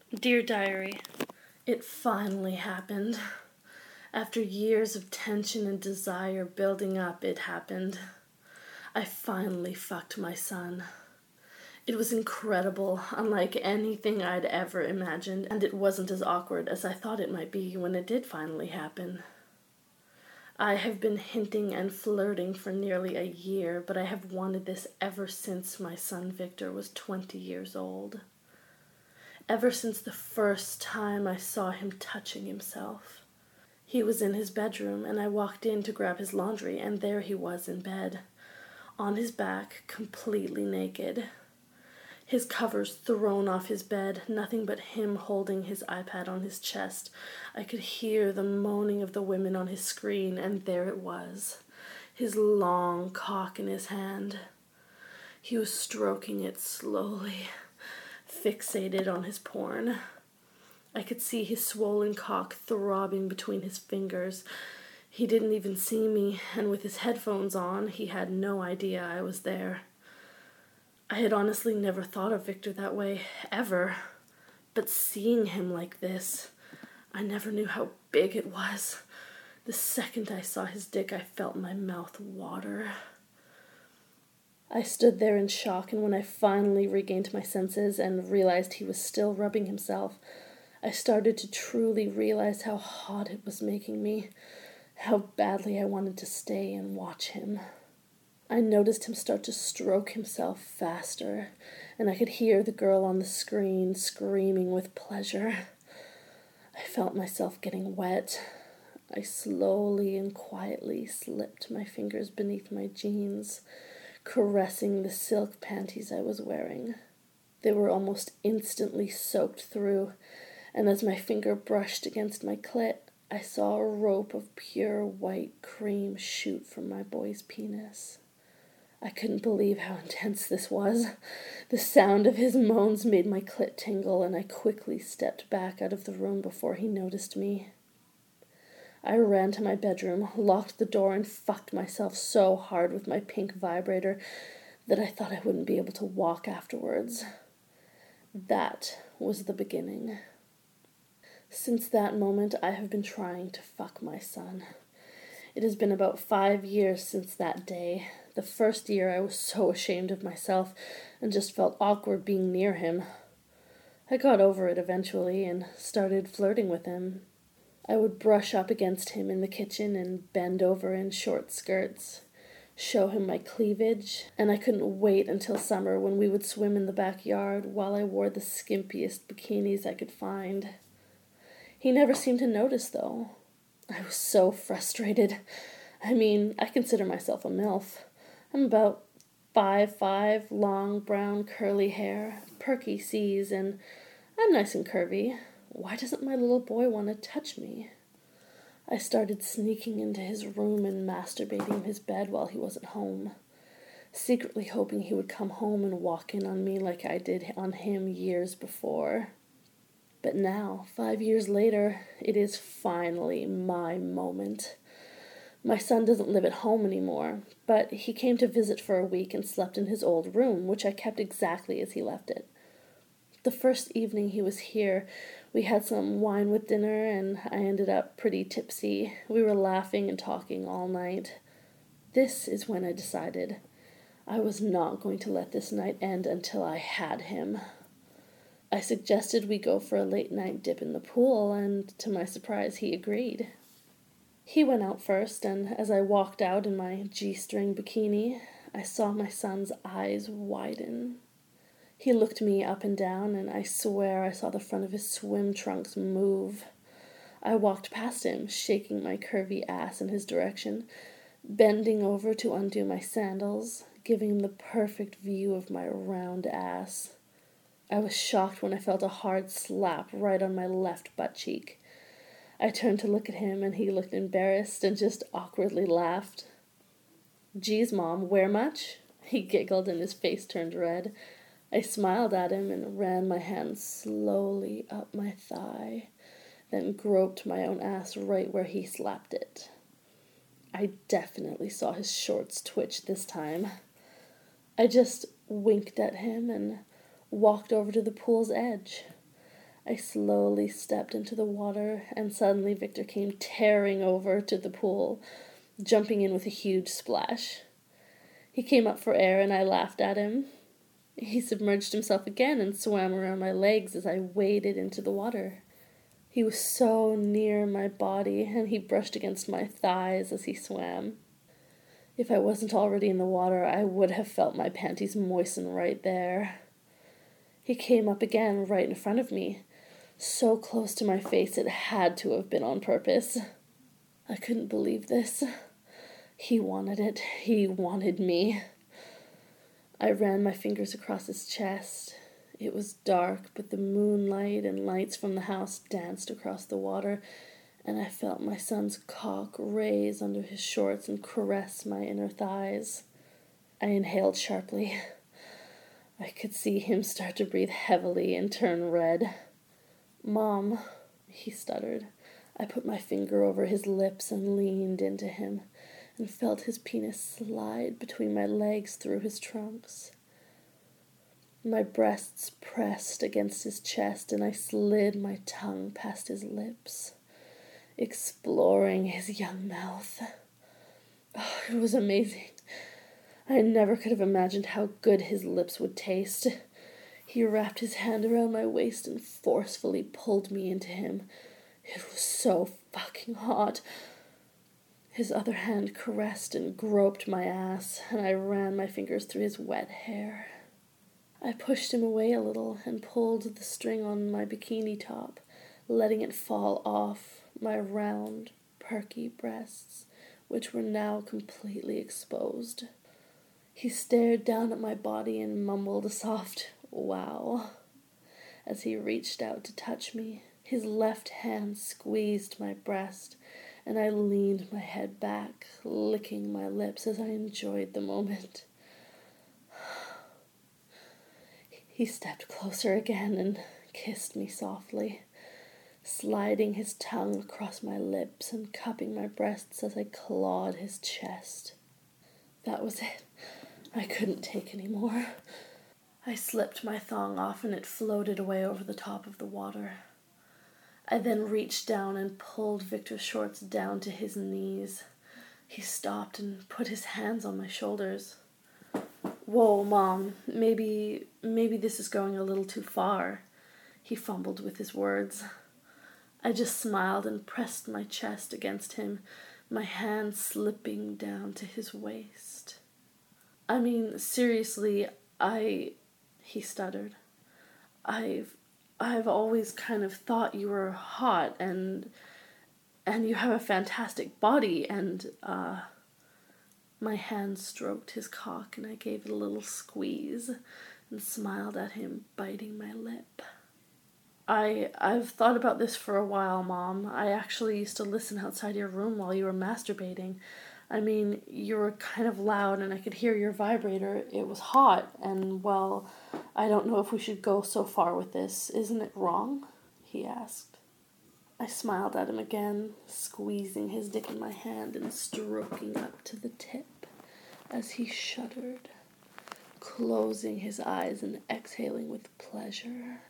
Dear Diary, it finally happened. After years of tension and desire building up, it happened. I finally fucked my son. It was incredible, unlike anything I'd ever imagined, and it wasn't as awkward as I thought it might be when it did finally happen. I have been hinting and flirting for nearly a year, but I have wanted this ever since my son Victor was 20 years old. Ever since the first time I saw him touching himself. He was in his bedroom, and I walked in to grab his laundry, and there he was in bed, on his back, completely naked. His covers thrown off his bed, nothing but him holding his iPad on his chest. I could hear the moaning of the women on his screen, and there it was, his long cock in his hand. He was stroking it slowly, fixated on his porn. I could see his swollen cock throbbing between his fingers. He didn't even see me, and with his headphones on, he had no idea I was there. I had honestly never thought of Victor that way, ever. But seeing him like this, I never knew how big it was. The second I saw his dick, I felt my mouth water. I stood there in shock, and when I finally regained my senses and realized he was still rubbing himself, I started to truly realize how hot it was making me, how badly I wanted to stay and watch him. I noticed him start to stroke himself faster, and I could hear the girl on the screen screaming with pleasure. I felt myself getting wet. I slowly and quietly slipped my fingers beneath my jeans, caressing the silk panties I was wearing. They were almost instantly soaked through, and as my finger brushed against my clit, I saw a rope of pure white cream shoot from my boy's penis. I couldn't believe how intense this was. The sound of his moans made my clit tingle, and I quickly stepped back out of the room before he noticed me. I ran to my bedroom, locked the door, and fucked myself so hard with my pink vibrator that I thought I wouldn't be able to walk afterwards. That was the beginning. Since that moment, I have been trying to fuck my son. It has been about 5 years since that day. The first year I was so ashamed of myself and just felt awkward being near him. I got over it eventually and started flirting with him. I would brush up against him in the kitchen and bend over in short skirts, show him my cleavage, and I couldn't wait until summer when we would swim in the backyard while I wore the skimpiest bikinis I could find. He never seemed to notice, though. I was so frustrated. I mean, I consider myself a MILF. I'm about 5'5", long brown curly hair, perky C's, and I'm nice and curvy. Why doesn't my little boy want to touch me? I started sneaking into his room and masturbating in his bed while he wasn't home, secretly hoping he would come home and walk in on me like I did on him years before. But now, 5 years later, it is finally my moment. My son doesn't live at home anymore, but he came to visit for a week and slept in his old room, which I kept exactly as he left it. The first evening he was here, we had some wine with dinner, and I ended up pretty tipsy. We were laughing and talking all night. This is when I decided I was not going to let this night end until I had him. I suggested we go for a late-night dip in the pool, and to my surprise, he agreed. He went out first, and as I walked out in my G-string bikini, I saw my son's eyes widen. He looked me up and down, and I swear I saw the front of his swim trunks move. I walked past him, shaking my curvy ass in his direction, bending over to undo my sandals, giving him the perfect view of my round ass. I was shocked when I felt a hard slap right on my left butt cheek. I turned to look at him, and he looked embarrassed and just awkwardly laughed. "Geez, Mom, wear much?" He giggled, and his face turned red. I smiled at him and ran my hand slowly up my thigh, then groped my own ass right where he slapped it. I definitely saw his shorts twitch this time. I just winked at him and walked over to the pool's edge. I slowly stepped into the water, and suddenly Victor came tearing over to the pool, jumping in with a huge splash. He came up for air, and I laughed at him. He submerged himself again and swam around my legs as I waded into the water. He was so near my body, and he brushed against my thighs as he swam. If I wasn't already in the water, I would have felt my panties moisten right there. He came up again right in front of me, so close to my face it had to have been on purpose. I couldn't believe this. He wanted it. He wanted me. I ran my fingers across his chest. It was dark, but the moonlight and lights from the house danced across the water, and I felt my son's cock raise under his shorts and caress my inner thighs. I inhaled sharply. I could see him start to breathe heavily and turn red. "Mom," he stuttered. I put my finger over his lips and leaned into him and felt his penis slide between my legs through his trunks. My breasts pressed against his chest, and I slid my tongue past his lips, exploring his young mouth. Oh, it was amazing. I never could have imagined how good his lips would taste. He wrapped his hand around my waist and forcefully pulled me into him. It was so fucking hot. His other hand caressed and groped my ass, and I ran my fingers through his wet hair. I pushed him away a little and pulled the string on my bikini top, letting it fall off my round, perky breasts, which were now completely exposed. He stared down at my body and mumbled a soft "wow" as he reached out to touch me. His left hand squeezed my breast, and I leaned my head back, licking my lips as I enjoyed the moment. He stepped closer again and kissed me softly, sliding his tongue across my lips and cupping my breasts as I clawed his chest. That was it. I couldn't take any more. I slipped my thong off and it floated away over the top of the water. I then reached down and pulled Victor's shorts down to his knees. He stopped and put his hands on my shoulders. "Whoa, Mom, maybe this is going a little too far," he fumbled with his words. I just smiled and pressed my chest against him, my hand slipping down to his waist. "I mean, seriously, he stuttered. I've always kind of thought you were hot and you have a fantastic body and, My hand stroked his cock and I gave it a little squeeze and smiled at him, biting my lip. I've thought about this for a while, Mom. I actually used to listen outside your room while you were masturbating. I mean, you were kind of loud and I could hear your vibrator. It was hot and, well, I don't know if we should go so far with this. Isn't it wrong?" he asked. I smiled at him again, squeezing his dick in my hand and stroking up to the tip as he shuddered, closing his eyes and exhaling with pleasure.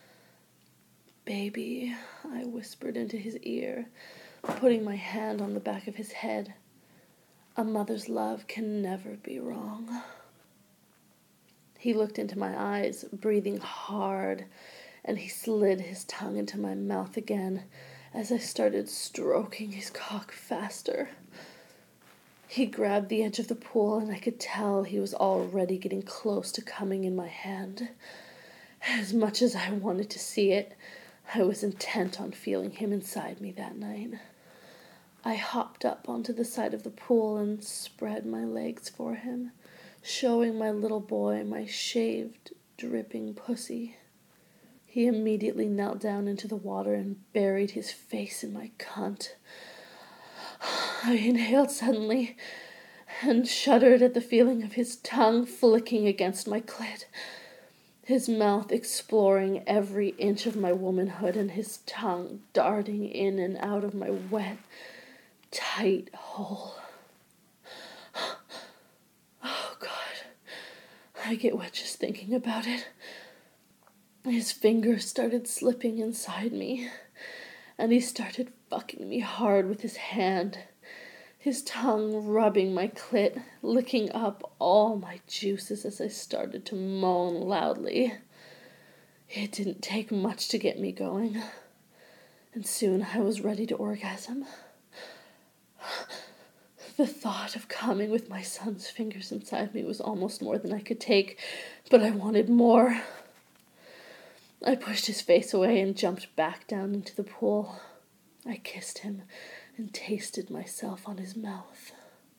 "Baby," I whispered into his ear, putting my hand on the back of his head. "A mother's love can never be wrong." He looked into my eyes, breathing hard, and he slid his tongue into my mouth again as I started stroking his cock faster. He grabbed the edge of the pool, and I could tell he was already getting close to coming in my hand. As much as I wanted to see it, I was intent on feeling him inside me that night. I hopped up onto the side of the pool and spread my legs for him, showing my little boy my shaved, dripping pussy. He immediately knelt down into the water and buried his face in my cunt. I inhaled suddenly and shuddered at the feeling of his tongue flicking against my clit, his mouth exploring every inch of my womanhood and his tongue darting in and out of my wet, tight hole. Oh, God, I get wet just thinking about it. His fingers started slipping inside me, and he started fucking me hard with his hand, his tongue rubbing my clit, licking up all my juices as I started to moan loudly. It didn't take much to get me going, and soon I was ready to orgasm. The thought of coming with my son's fingers inside me was almost more than I could take, but I wanted more. I pushed his face away and jumped back down into the pool. I kissed him and tasted myself on his mouth.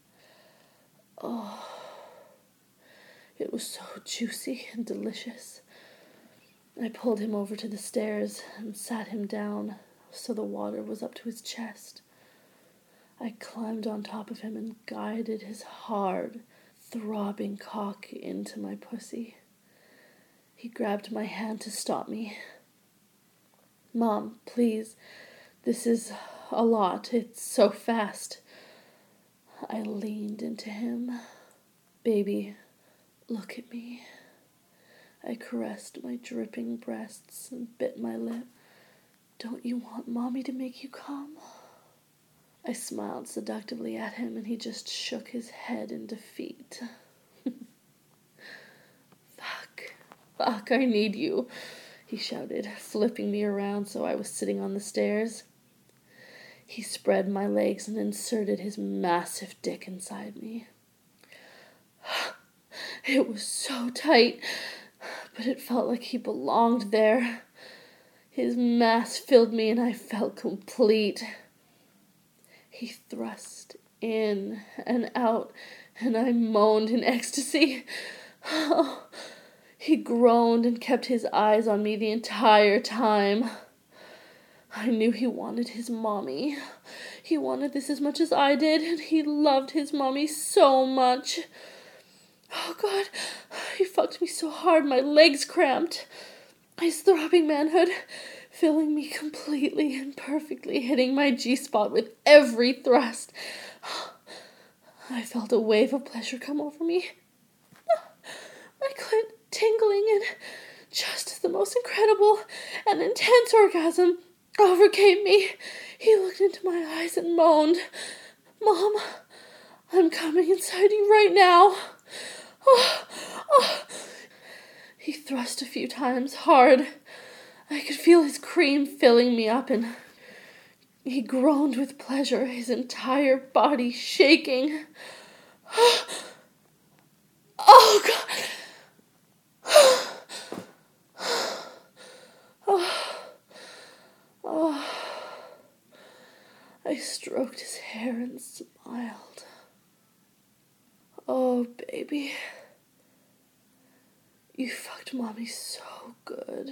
Oh, it was so juicy and delicious. I pulled him over to the stairs and sat him down so the water was up to his chest. I climbed on top of him and guided his hard, throbbing cock into my pussy. He grabbed my hand to stop me. "Mom, please, this is a lot. It's so fast." I leaned into him. "Baby, look at me." I caressed my dripping breasts and bit my lip. "Don't you want Mommy to make you come?" I smiled seductively at him, and he just shook his head in defeat. Fuck, I need you," he shouted, flipping me around so I was sitting on the stairs. He spread my legs and inserted his massive dick inside me. It was so tight, but it felt like he belonged there. His mass filled me and I felt complete. He thrust in and out, and I moaned in ecstasy. He groaned and kept his eyes on me the entire time. I knew he wanted his mommy. He wanted this as much as I did, and he loved his mommy so much. Oh, God, he fucked me so hard my legs cramped. His throbbing manhood filling me completely and perfectly, hitting my G-spot with every thrust. I felt a wave of pleasure come over me. My clit tingling, and just as the most incredible and intense orgasm overcame me, he looked into my eyes and moaned, "Mom, I'm coming inside you right now." Oh. He thrust a few times, hard. I could feel his cream filling me up, and he groaned with pleasure, his entire body shaking. Oh, God! I stroked his hair and smiled. "Oh, baby, you fucked Mommy so good."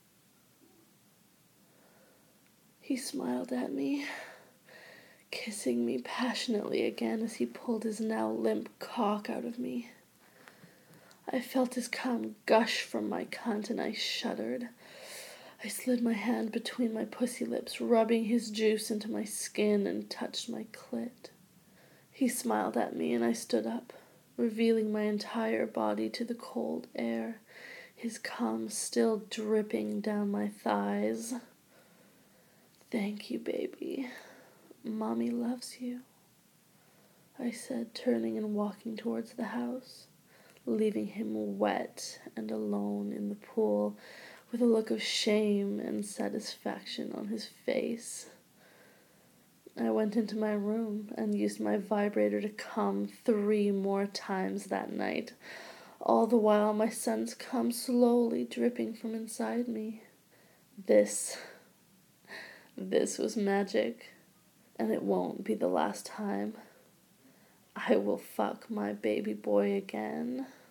He smiled at me, kissing me passionately again as he pulled his now limp cock out of me. I felt his cum gush from my cunt, and I shuddered. I slid my hand between my pussy lips, rubbing his juice into my skin, and touched my clit. He smiled at me, and I stood up, revealing my entire body to the cold air, his cum still dripping down my thighs. "Thank you, baby. Mommy loves you," I said, turning and walking towards the house, leaving him wet and alone in the pool with a look of shame and satisfaction on his face. I went into my room and used my vibrator to cum 3 more times that night, all the while my son's cum slowly dripping from inside me. This was magic, and it won't be the last time. I will fuck my baby boy again.